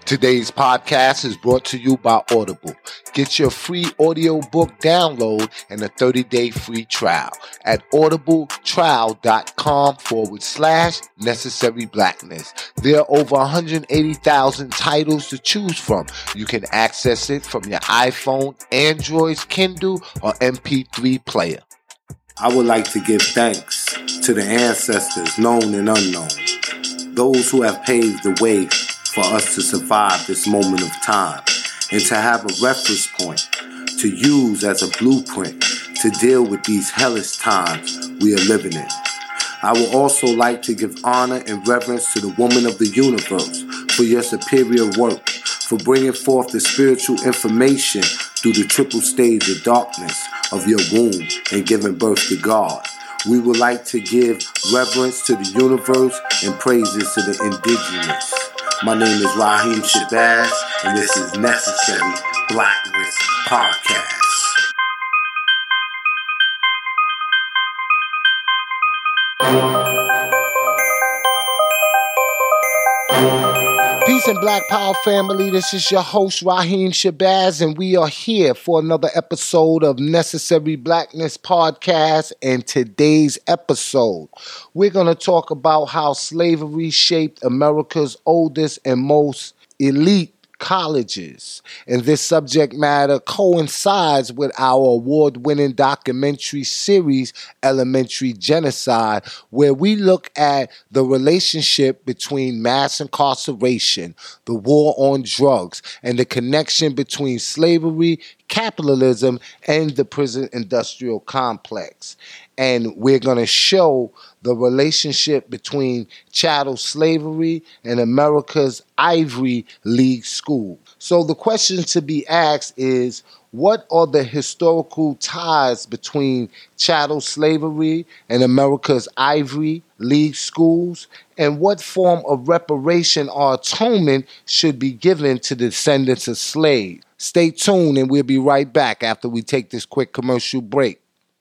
Today's podcast is brought to you by Audible. Get your free audiobook download and a 30-day free trial at audibletrial.com/necessary blackness. There are over 180,000 titles to choose from. You can access it from your iPhone, Android's Kindle, or MP3 player. I would like to give thanks to the ancestors, known and unknown, those who have paved the way for us to survive this moment of time and to have a reference point to use as a blueprint to deal with these hellish times we are living in. I would also like to give honor and reverence to the woman of the universe for your superior work, for bringing forth the spiritual information through the triple stage of darkness of your womb and giving birth to God. We would like to give reverence to the universe and praises to the indigenous. My name is Raheem Shabazz, and this is Necessary Blackness Podcast. Peace and Black Power family, this is your host Raheem Shabazz, and we are here for another episode of Necessary Blackness Podcast. And today's episode, we're going to talk about how slavery shaped America's oldest and most elite colleges. And this subject matter coincides with our award-winning documentary series, Elementary Genocide, where we look at the relationship between mass incarceration, the war on drugs, and the connection between slavery, capitalism, and the prison industrial complex. And we're going to show the relationship between chattel slavery and America's Ivy League school. So the question to be asked is, what are the historical ties between chattel slavery and America's Ivy League schools? And what form of reparation or atonement should be given to the descendants of slaves? Stay tuned, and we'll be right back after we take this quick commercial break.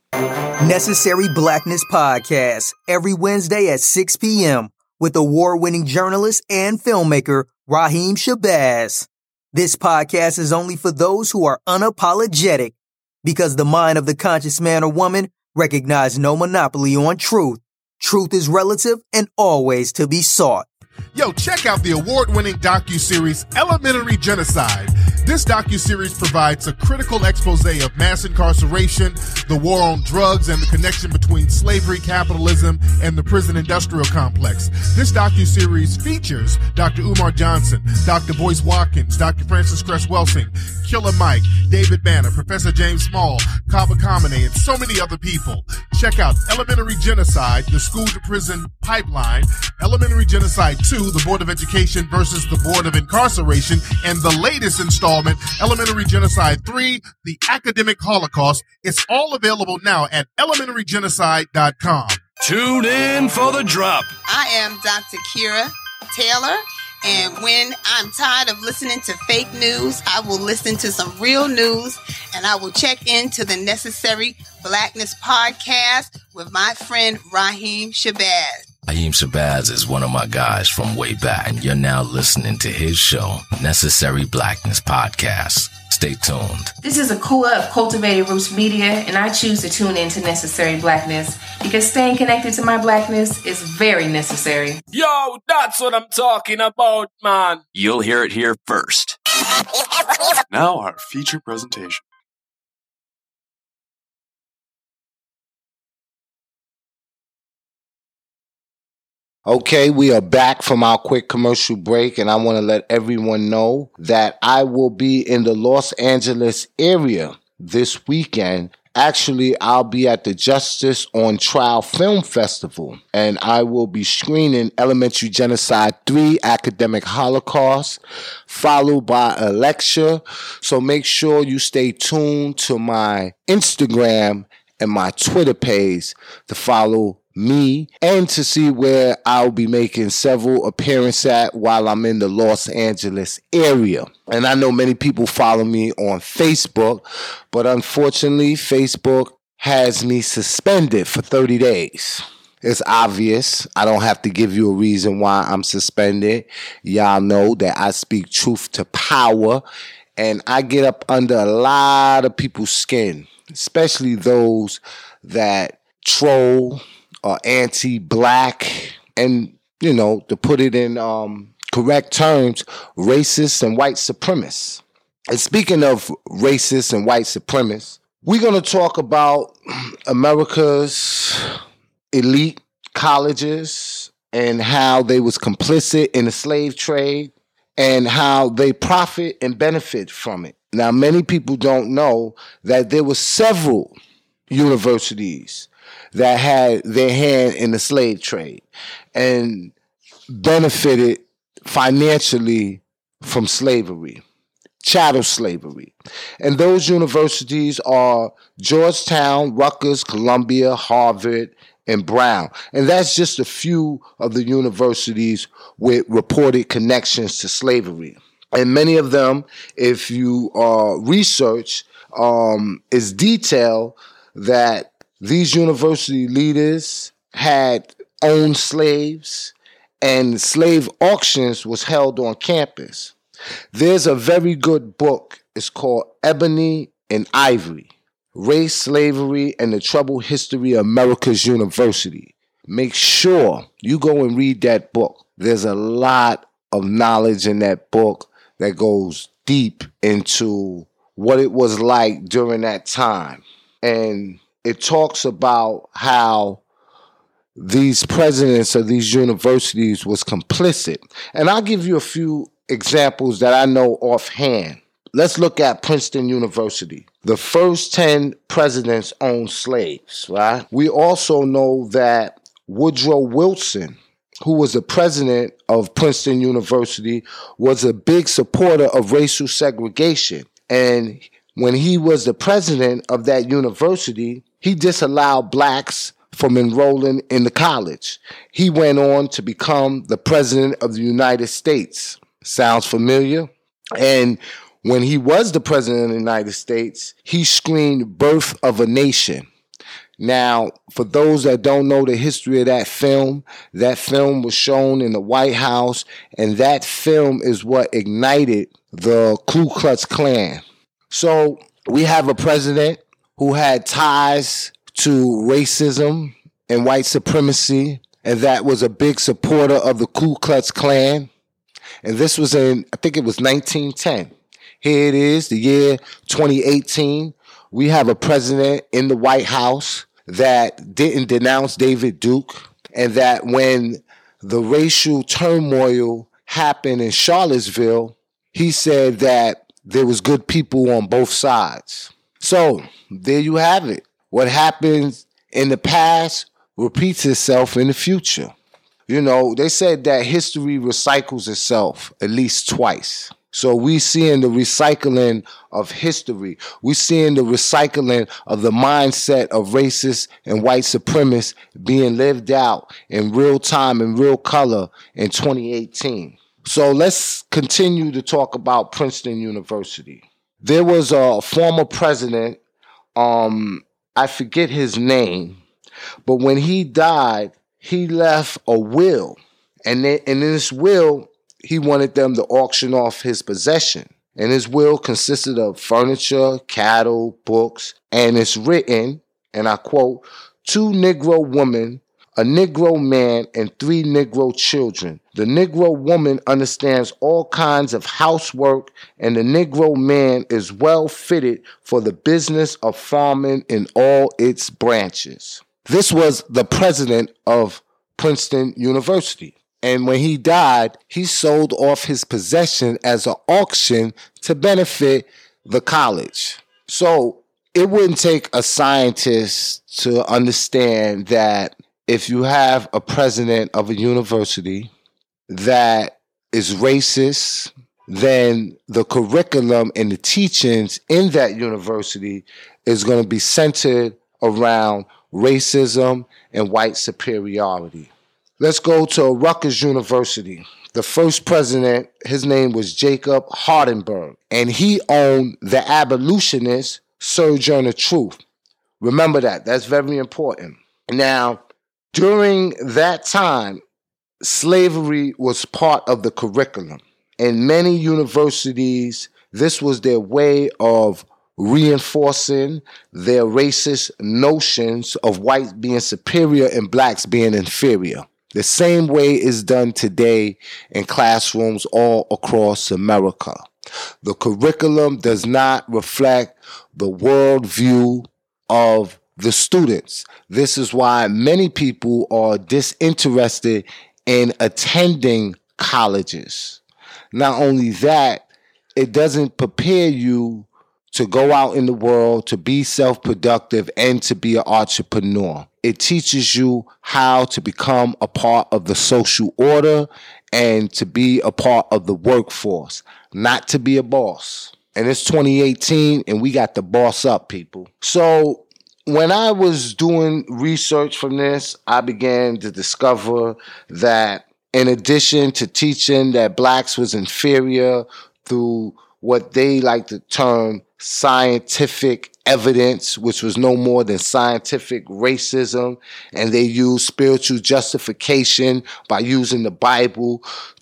Necessary Blackness Podcast, every Wednesday at 6 p.m. with award-winning journalist and filmmaker Raheem Shabazz. This podcast is only for those who are unapologetic, because the mind of the conscious man or woman recognizes no monopoly on truth. Truth is relative and always to be sought. Yo, check out the award-winning docuseries Elementary Genocide. This docuseries provides a critical expose of mass incarceration, the war on drugs, and the connection between slavery, capitalism, and the prison industrial complex. This docuseries features Dr. Umar Johnson, Dr. Boyce Watkins, Dr. Francis Cress Welsing, Killer Mike, David Banner, Professor James Small, Kaba Kamene, and so many other people. Check out Elementary Genocide, the School to Prison Pipeline, Elementary Genocide 2, the Board of Education versus the Board of Incarceration, and the latest installment, Elementary Genocide 3, the Academic Holocaust. It's all available now at elementarygenocide.com. Tune in for the drop. I am Dr. Kira Taylor, and when I'm tired of listening to fake news, I will listen to some real news, and I will check into the Necessary Blackness Podcast with my friend Raheem Shabazz. Raheem Shabazz is one of my guys from way back, and you're now listening to his show, Necessary Blackness Podcast. Stay tuned. This is Akua of Cultivated Roots Media, and I choose to tune in to Necessary Blackness because staying connected to my blackness is very necessary. Yo, that's what I'm talking about, man. You'll hear it here first. Now our feature presentation. Okay, we are back from our quick commercial break, and I want to let everyone know that I will be in the Los Angeles area this weekend. Actually, I'll be at the Justice on Trial Film Festival, and I will be screening Elementary Genocide 3, Academic Holocaust, followed by a lecture. So make sure you stay tuned to my Instagram and my Twitter page to follow me and to see where I'll be making several appearances at while I'm in the Los Angeles area. And I know many people follow me on Facebook, but unfortunately, Facebook has me suspended for 30 days. It's obvious. I don't have to give you a reason why I'm suspended. Y'all know that I speak truth to power, and I get up under a lot of people's skin, especially those that troll or anti-black and, to put it in correct terms, racist and white supremacists. And speaking of racist and white supremacists, we're going to talk about America's elite colleges and how they was complicit in the slave trade and how they profit and benefit from it. Now, many people don't know that there were several universities that had their hand in the slave trade and benefited financially from slavery, chattel slavery. And those universities are Georgetown, Rutgers, Columbia, Harvard, and Brown. And that's just a few of the universities with reported connections to slavery. And many of them, if you research, is detailed that these university leaders had owned slaves and slave auctions was held on campus. There's a very good book. It's called Ebony and Ivory, Race, Slavery, and the Troubled History of America's University. Make sure you go and read that book. There's a lot of knowledge in that book that goes deep into what it was like during that time. And it talks about how these presidents of these universities was complicit. And I'll give you a few examples that I know offhand. Let's look at Princeton University. The first 10 presidents owned slaves, right? We also know that Woodrow Wilson, who was the president of Princeton University, was a big supporter of racial segregation. And when he was the president of that university, he disallowed blacks from enrolling in the college. He went on to become the president of the United States. Sounds familiar? And when he was the president of the United States, he screened Birth of a Nation. Now, for those that don't know the history of that film was shown in the White House, and that film is what ignited the Ku Klux Klan. So we have a president who had ties to racism and white supremacy, and that was a big supporter of the Ku Klux Klan. And this was in, I think it was 1910. Here it is, the year 2018. We have a president in the White House that didn't denounce David Duke, and that when the racial turmoil happened in Charlottesville, he said that there was good people on both sides. So there you have it. What happens in the past repeats itself in the future. They said that history recycles itself at least twice. So we seeing the recycling of history. We seeing the recycling of the mindset of racists and white supremacists being lived out in real time and real color in 2018. So let's continue to talk about Princeton University. There was a former president, I forget his name, but when he died, he left a will. And in this will, he wanted them to auction off his possession. And his will consisted of furniture, cattle, books, and it's written, and I quote, 2 Negro women, a Negro man, and 3 Negro children. The Negro woman understands all kinds of housework, and the Negro man is well fitted for the business of farming in all its branches. This was the president of Princeton University. And when he died, he sold off his possession as an auction to benefit the college. So it wouldn't take a scientist to understand that if you have a president of a university that is racist, then the curriculum and the teachings in that university is going to be centered around racism and white superiority. Let's go to Rutgers University. The first president, his name was Jacob Hardenberg, and he owned the abolitionist Sojourner Truth. Remember that. That's very important. Now, During that time, slavery was part of the curriculum. In many universities, this was their way of reinforcing their racist notions of whites being superior and blacks being inferior. The same way is done today in classrooms all across America. The curriculum does not reflect the worldview of the students. This is why many people are disinterested in attending colleges. Not only that, it doesn't prepare you to go out in the world, to be self-productive, and to be an entrepreneur. It teaches you how to become a part of the social order and to be a part of the workforce, not to be a boss. And it's 2018, and we got to boss up, people. So when I was doing research from this, I began to discover that in addition to teaching that blacks was inferior through what they like to term scientific evidence, which was no more than scientific racism, and they used spiritual justification by using the Bible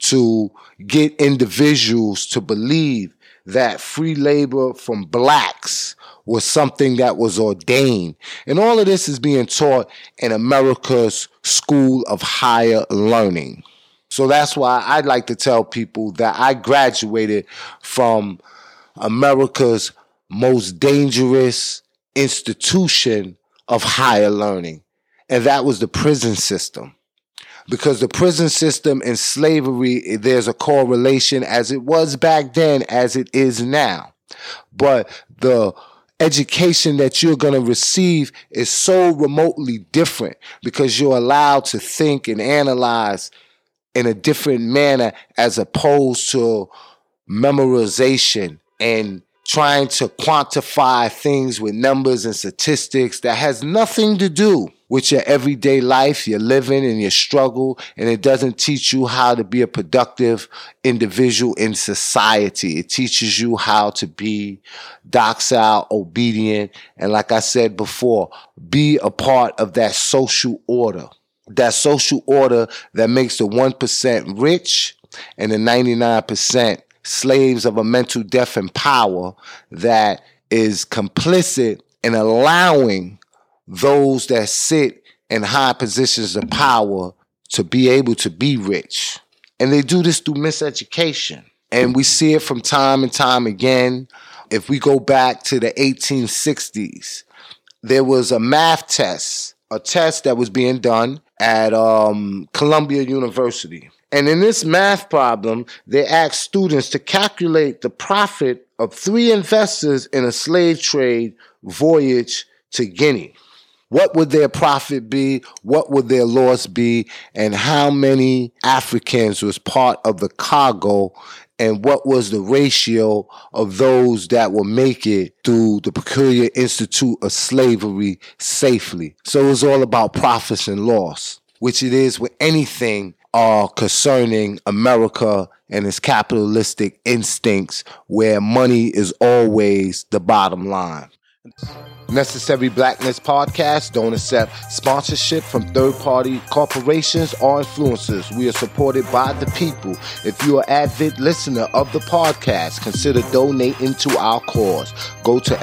to get individuals to believe that free labor from blacks was something that was ordained. And all of this is being taught in America's School of Higher Learning. So that's why I'd like to tell people that I graduated from America's most dangerous institution of higher learning, and that was the prison system. Because the prison system and slavery, there's a correlation as it was back then as it is now. But the education that you're going to receive is so remotely different because you're allowed to think and analyze in a different manner as opposed to memorization and trying to quantify things with numbers and statistics that has nothing to do with your everyday life, your living and your struggle, and it doesn't teach you how to be a productive individual in society. It teaches you how to be docile, obedient, and like I said before, be a part of that social order. That social order that makes the 1% rich and the 99% slaves of a mental death and power that is complicit in allowing those that sit in high positions of power to be able to be rich. And they do this through miseducation. And we see it from time and time again. If we go back to the 1860s, there was a math test, a test that was being done at Columbia University. And in this math problem, they asked students to calculate the profit of 3 investors in a slave trade voyage to Guinea. What would their profit be? What would their loss be? And how many Africans was part of the cargo? And what was the ratio of those that will make it through the Peculiar Institute of Slavery safely? So it's all about profits and loss, which it is with anything concerning America and its capitalistic instincts, where money is always the bottom line. Necessary Blackness Podcast don't accept sponsorship from third-party corporations or influencers. We are supported by the people. If you're an avid listener of the podcast, consider donating to our cause. Go to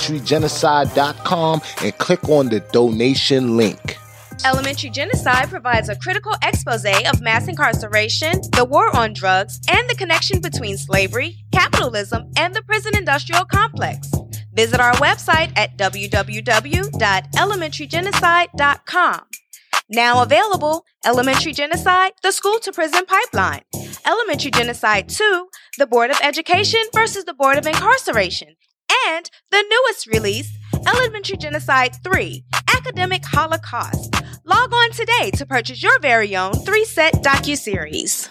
elementarygenocide.com and click on the donation link. Elementary Genocide provides a critical expose of mass incarceration, the war on drugs, and the connection between slavery, capitalism, and the prison industrial complex. Visit our website at www.elementarygenocide.com. Now available, Elementary Genocide, the School to Prison Pipeline. Elementary Genocide 2, the Board of Education versus the Board of Incarceration. And the newest release, Elementary Genocide 3, Academic Holocaust. Log on today to purchase your very own 3-set docuseries.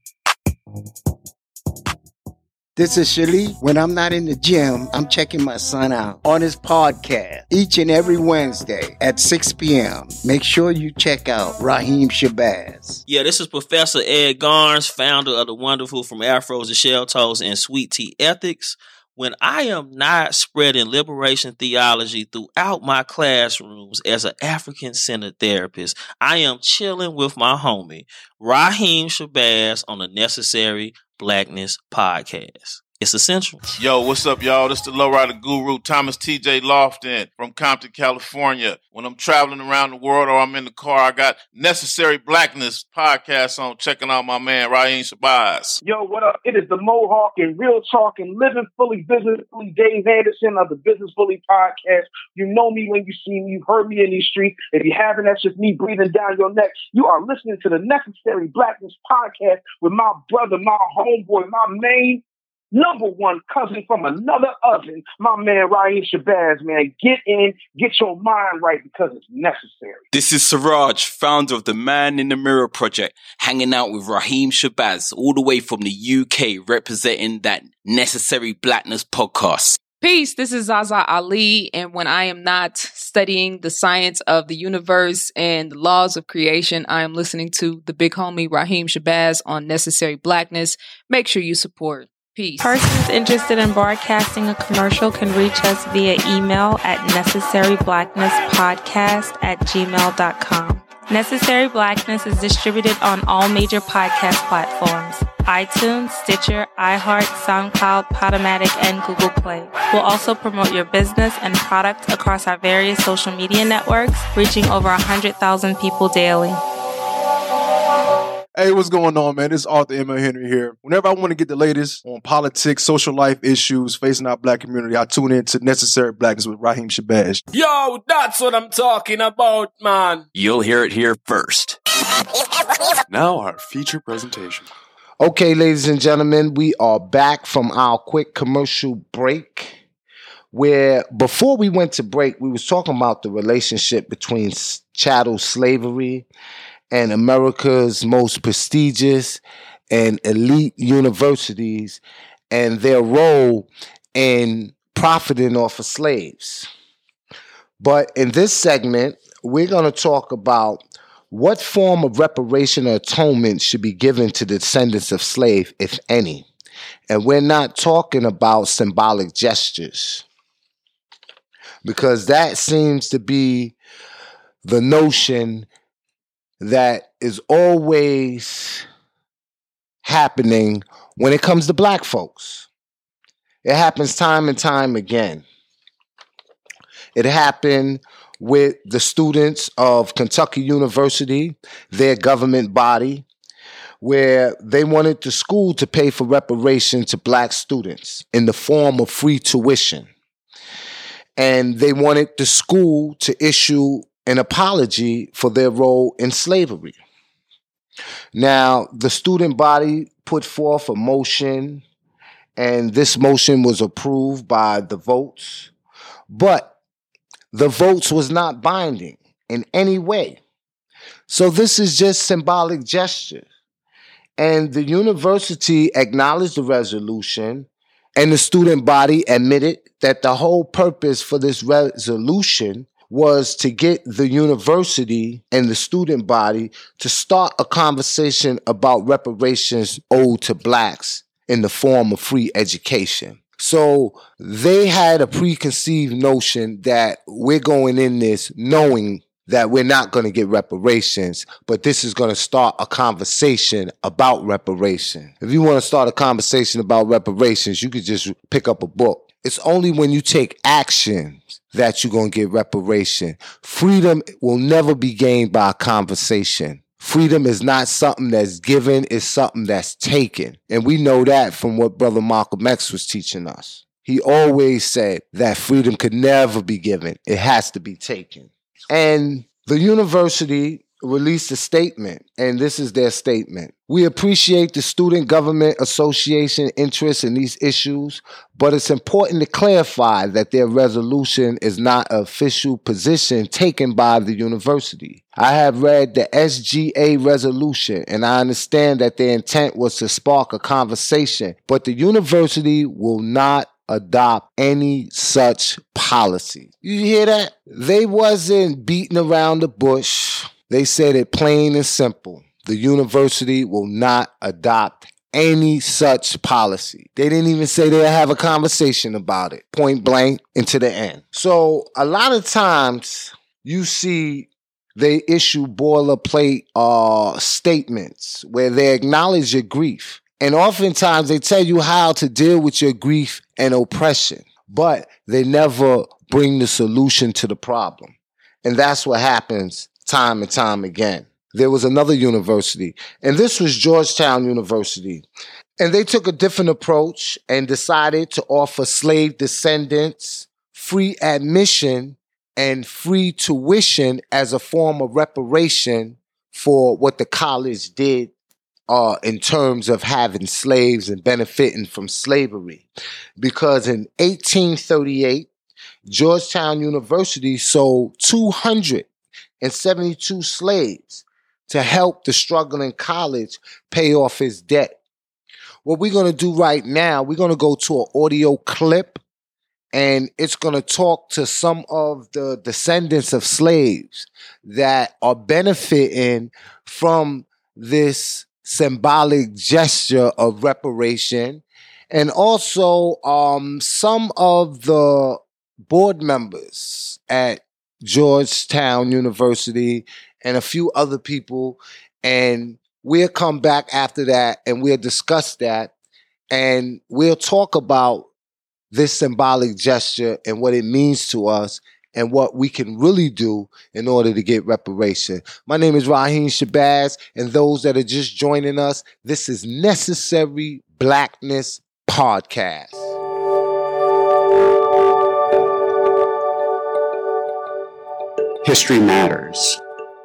This is Shali. When I'm not in the gym, I'm checking my son out on his podcast each and every Wednesday at 6 p.m. Make sure you check out Raheem Shabazz. Yeah, this is Professor Ed Garnes, founder of the wonderful From Afros to Shell Toes and Sweet Tea Ethics. when I am not spreading liberation theology throughout my classrooms as an African-centered therapist, I am chilling with my homie, Raheem Shabazz, on the Necessary Blackness Podcast. It's essential. Yo, what's up, y'all? This is the Lowrider Guru, Thomas T.J. Lofton from Compton, California. When I'm traveling around the world or I'm in the car, I got Necessary Blackness Podcast on, checking out my man, Raheem Shabazz. Yo, what up? It is the Mohawk and Real Talk and Living Fully Business Fully Dave Anderson of the Business Fully Podcast. You know me when you see me. You've heard me in these streets. If you haven't, that's just me breathing down your neck. You are listening to the Necessary Blackness Podcast with my brother, my homeboy, my main number one cousin from another oven, my man Raheem Shabazz, man. Get in, get your mind right because it's necessary. This is Siraj, founder of the Man in the Mirror Project, hanging out with Raheem Shabazz all the way from the UK, representing that Necessary Blackness podcast. Peace, this is Zaza Ali, and when I am not studying the science of the universe and the laws of creation, I am listening to the big homie Raheem Shabazz on Necessary Blackness. Make sure you support. Peace. Persons interested in broadcasting a commercial can reach us via email at necessaryblacknesspodcast@gmail.com. Necessary Blackness is distributed on all major podcast platforms: iTunes, Stitcher, iHeart, SoundCloud, Podomatic, and Google Play. We'll also promote your business and product across our various social media networks, reaching over 100,000 people daily. Hey, what's going on, man? This is Arthur M. Henry here. Whenever I want to get the latest on politics, social life issues facing our black community, I tune in to Necessary Blackness with Raheem Shabazz. Yo, that's what I'm talking about, man. You'll hear it here first. Now our feature presentation. Okay, ladies and gentlemen, we are back from our quick commercial break, where before we went to break, we was talking about the relationship between chattel slavery and America's most prestigious and elite universities and their role in profiting off of slaves. But in this segment, we're going to talk about what form of reparation or atonement should be given to the descendants of slaves, if any. And we're not talking about symbolic gestures, because that seems to be the notion that is always happening when it comes to black folks. It happens time and time again. It happened with the students of Kentucky University, their government body, where they wanted the school to pay for reparation to black students in the form of free tuition. And they wanted the school to issue an apology for their role in slavery. Now, the student body put forth a motion, and this motion was approved by the votes, but the votes was not binding in any way. So this is just symbolic gesture. And the university acknowledged the resolution, and the student body admitted that the whole purpose for this resolution was to get the university and the student body to start a conversation about reparations owed to blacks in the form of free education. So they had a preconceived notion that we're going in this knowing that we're not going to get reparations, but this is going to start a conversation about reparation. If you want to start a conversation about reparations, you could just pick up a book. It's only when you take action that you're going to get reparation. Freedom will never be gained by a conversation. Freedom is not something that's given, it's something that's taken. And we know that from what Brother Malcolm X was teaching us. He always said that freedom could never be given, it has to be taken. And the university released a statement, and this is their statement. We appreciate the Student Government Association interest in these issues, but it's important to clarify that their resolution is not an official position taken by the university. I have read the SGA resolution, and I understand that their intent was to spark a conversation, but the university will not adopt any such policy. You hear that? They wasn't beating around the bush. They said it plain and simple. The university will not adopt any such policy. They didn't even say they'll have a conversation about it, point blank and to the end. So a lot of times you see they issue boilerplate statements where they acknowledge your grief. And oftentimes they tell you how to deal with your grief and oppression, but they never bring the solution to the problem. And that's what happens time and time again. There was another university, and this was Georgetown University. And they took a different approach and decided to offer slave descendants free admission and free tuition as a form of reparation for what the college did in terms of having slaves and benefiting from slavery. Because in 1838, Georgetown University sold 272 slaves to help the struggling college pay off his debt. What we're going to do right now, we're going to go to an audio clip, and it's going to talk to some of the descendants of slaves that are benefiting from this symbolic gesture of reparation, and also some of the board members at Georgetown University and a few other people. And we'll come back after that and we'll discuss that, and we'll talk about this symbolic gesture and what it means to us and what we can really do in order to get reparation. My name is Raheem Shabazz, and those that are just joining us, this is Necessary Blackness Podcast. History matters.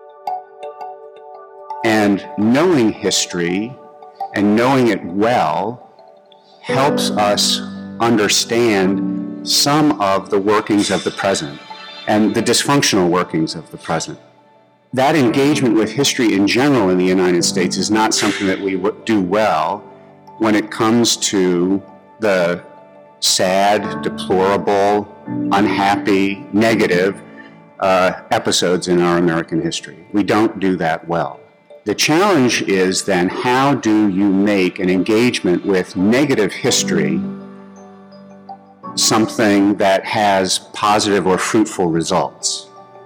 And knowing history and knowing it well helps us understand some of the workings of the present and the dysfunctional workings of the present. That engagement with history in general in the United States is not something that we do well when it comes to the sad, deplorable, unhappy, negative episodes in our American history. We don't do that well. The challenge is then, how do you make an engagement with negative history something that has positive or fruitful results?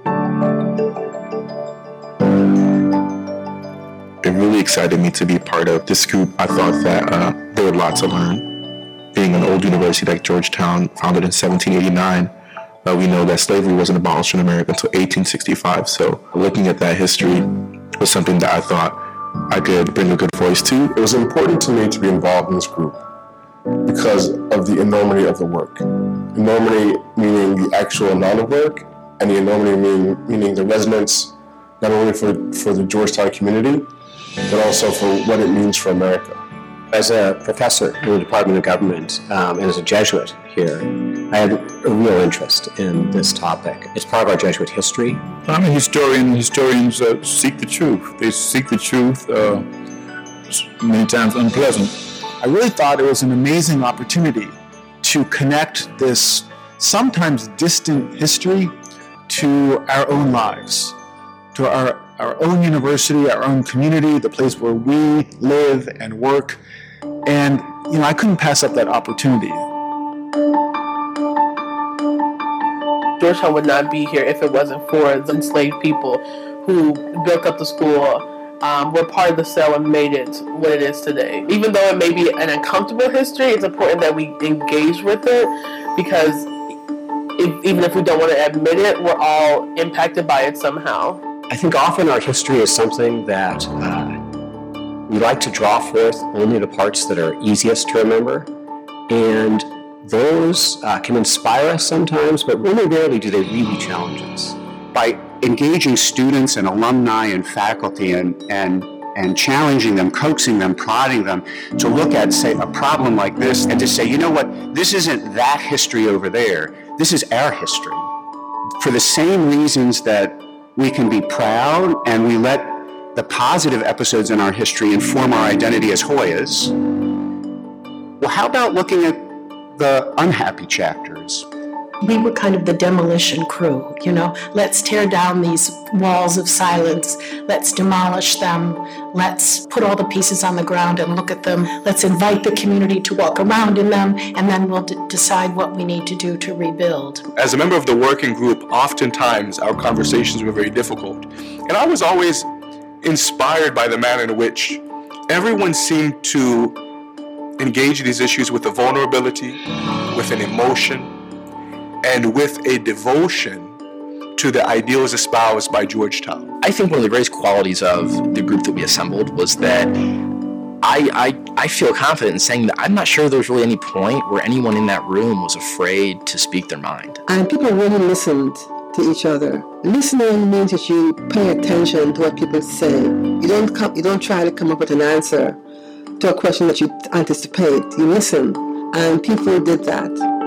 It really excited me to be part of this group. I thought that there was a lot to learn. Being an old university like Georgetown, founded in 1789, we know that slavery wasn't abolished in America until 1865. So looking at that history was something that I thought I could bring a good voice to. It was important to me to be involved in this group because of the enormity of the work. Enormity meaning the actual amount of work, and the enormity meaning the resonance, not only for the Georgetown community, but also for what it means for America. As a professor in the Department of Government and as a Jesuit here, I had a real interest in this topic. It's part of our Jesuit history. I'm a historian. Historians seek the truth. They seek the truth, many times unpleasant. I really thought it was an amazing opportunity to connect this sometimes distant history to our own lives, to our own university, our own community, the place where we live and work. And, I couldn't pass up that opportunity. Georgetown would not be here if it wasn't for the enslaved people who built up the school, were part of the cell and made it what it is today. Even though it may be an uncomfortable history, it's important that we engage with it, because even if we don't want to admit it, we're all impacted by it somehow. I think often our history is something that we like to draw forth only the parts that are easiest to remember, and those can inspire us sometimes, but really rarely do they really challenge us. By engaging students and alumni and faculty and challenging them, coaxing them, prodding them to look at, say, a problem like this and to say, you know what, this isn't that history over there, this is our history. For the same reasons that we can be proud and we let the positive episodes in our history inform our identity as Hoyas, well, how about looking at the unhappy chapters We were kind of the demolition crew, Let's tear down these walls of silence. Let's demolish them. Let's put all the pieces on the ground and look at them. Let's invite the community to walk around in them, and then we'll decide what we need to do to rebuild. As a member of the working group, oftentimes our conversations were very difficult. And I was always inspired by the manner in which everyone seemed to engage these issues with a vulnerability, with an emotion, and with a devotion to the ideals espoused by Georgetown. I think one of the greatest qualities of the group that we assembled was that I feel confident in saying that I'm not sure there was really any point where anyone in that room was afraid to speak their mind. And people really listened to each other. Listening means that you pay attention to what people say. You don't try to come up with an answer to a question that you anticipate. You listen, and people did that.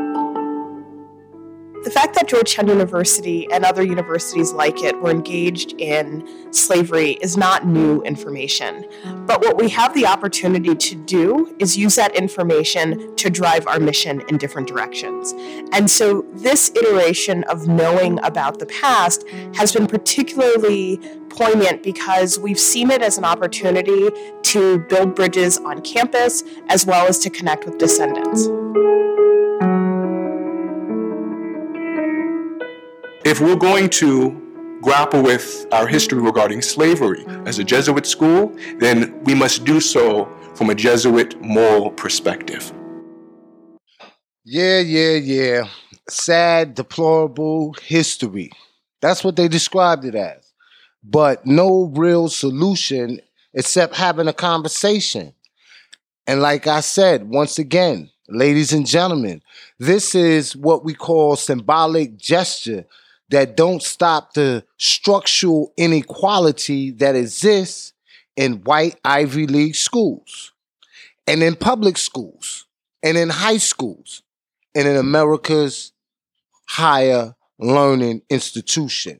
The fact that Georgetown University and other universities like it were engaged in slavery is not new information. But what we have the opportunity to do is use that information to drive our mission in different directions. And so this iteration of knowing about the past has been particularly poignant because we've seen it as an opportunity to build bridges on campus as well as to connect with descendants. If we're going to grapple with our history regarding slavery as a Jesuit school, then we must do so from a Jesuit moral perspective. Yeah. Sad, deplorable history. That's what they described it as. But no real solution except having a conversation. And like I said, once again, ladies and gentlemen, this is what we call symbolic gesture that don't stop the structural inequality that exists in white Ivy League schools and in public schools and in high schools and in America's higher learning institution.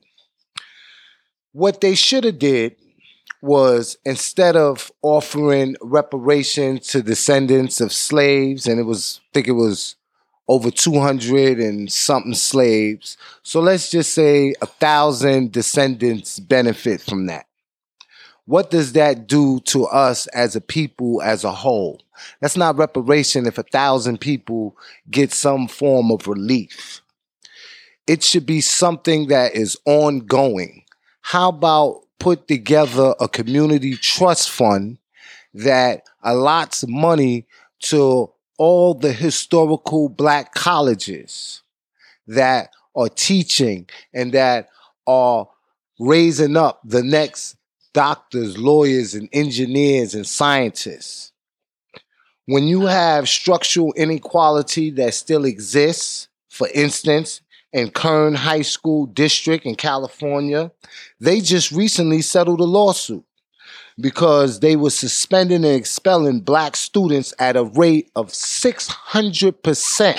What they should have did was, instead of offering reparations to descendants of slaves, and I think it was over 200 and something slaves. So let's just say 1,000 descendants benefit from that. What does that do to us as a people as a whole? That's not reparation if 1,000 people get some form of relief. It should be something that is ongoing. How about put together a community trust fund that allots money to all the historical black colleges that are teaching and that are raising up the next doctors, lawyers, and engineers and scientists. When you have structural inequality that still exists, for instance, in Kern High School District in California, they just recently settled a lawsuit because they were suspending and expelling black students at a rate of 600%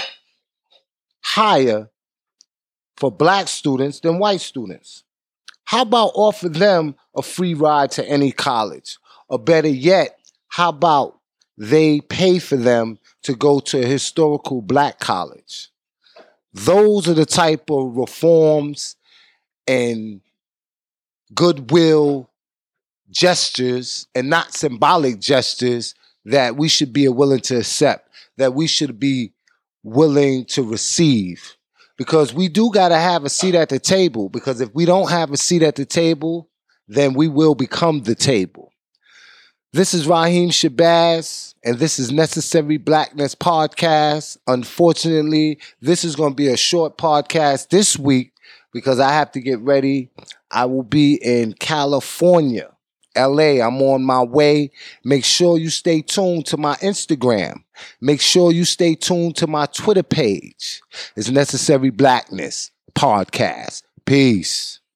higher for black students than white students. How about offer them a free ride to any college? Or better yet, how about they pay for them to go to a historical black college? Those are the type of reforms and goodwill gestures, and not symbolic gestures, that we should be willing to accept, that we should be willing to receive. Because we do got to have a seat at the table, because if we don't have a seat at the table, then we will become the table. This is Raheem Shabazz, and this is Necessary Blackness Podcast. Unfortunately, this is going to be a short podcast this week because I have to get ready. I will be in California, LA. I'm on my way. Make sure you stay tuned to my Instagram. Make sure you stay tuned to my Twitter page. It's Necessary Blackness Podcast. Peace.